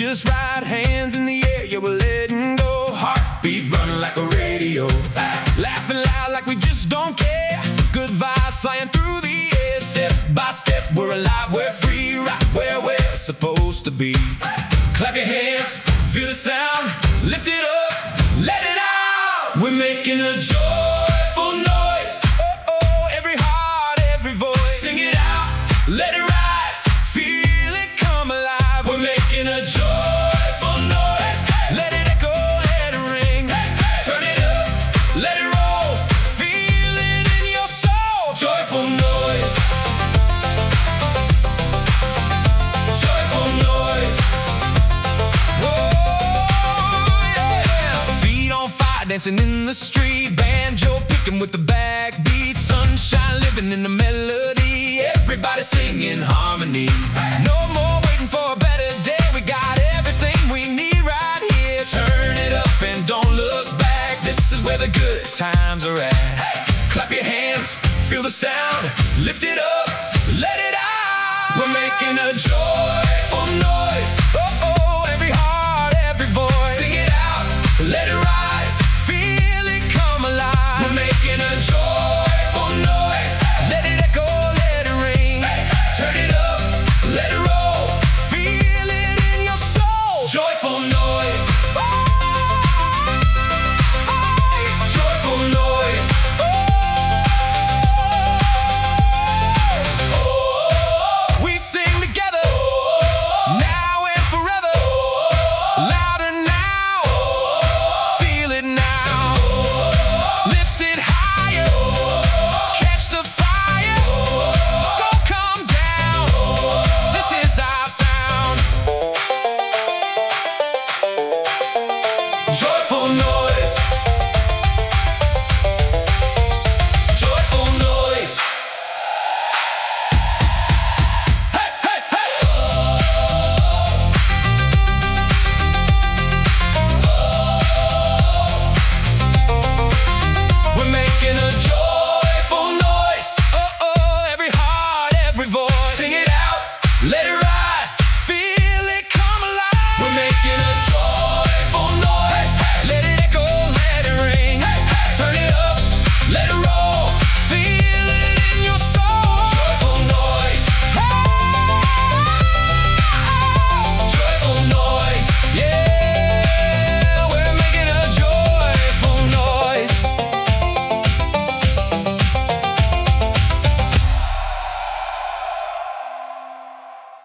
just right, hands in the air, yeah, we're letting go. Heartbeat running like a radio, laughing loud like we just don't care. Good vibes flying through the air. Step by step, we're alive, we're free, right where we're supposed to be. Clap your hands, feel the sound, lift it up, let it out. We're making a joyful noise. Oh, oh, every heart, every voice. Sing it out, let it rise, feel it come alive. We're making a joyful noise. Let it echo, let it ring. Turn it up, let it roll, feel it in your soul. Joyful noise. Joyful noise. Dancing in the street, banjo picking with the backbeat. Sunshine living in the melody, everybody singing harmony. No more waiting for a better day, we got everything we need right here. Turn it up and don't look back, this is where the good times are at. Hey! Clap your hands, feel the sound, lift it up, let it out. We're making a joy.